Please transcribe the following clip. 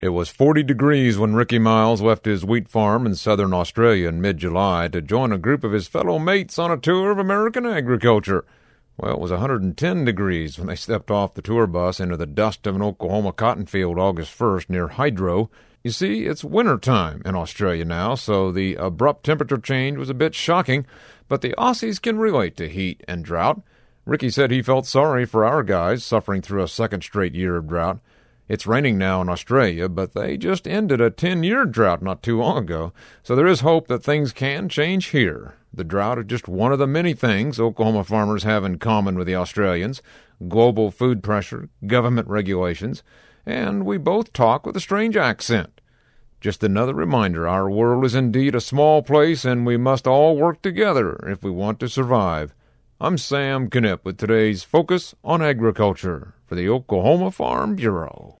It was 40 degrees when Ricky Miles left his wheat farm in southern Australia in mid-July to join a group of his fellow mates on a tour of American agriculture. Well, it was 110 degrees when they stepped off the tour bus into the dust of an Oklahoma cotton field August 1st near Hydro. You see, it's winter time in Australia now, so the abrupt temperature change was a bit shocking, but the Aussies can relate to heat and drought. Ricky said he felt sorry for our guys suffering through a second straight year of drought. It's raining now in Australia, but they just ended a 10-year drought not too long ago, so there is hope that things can change here. The drought is just one of the many things Oklahoma farmers have in common with the Australians: global food pressure, government regulations, and we both talk with a strange accent. Just another reminder, our world is indeed a small place, and we must all work together if we want to survive. I'm Sam Knipp with today's Focus on Agriculture for the Oklahoma Farm Bureau.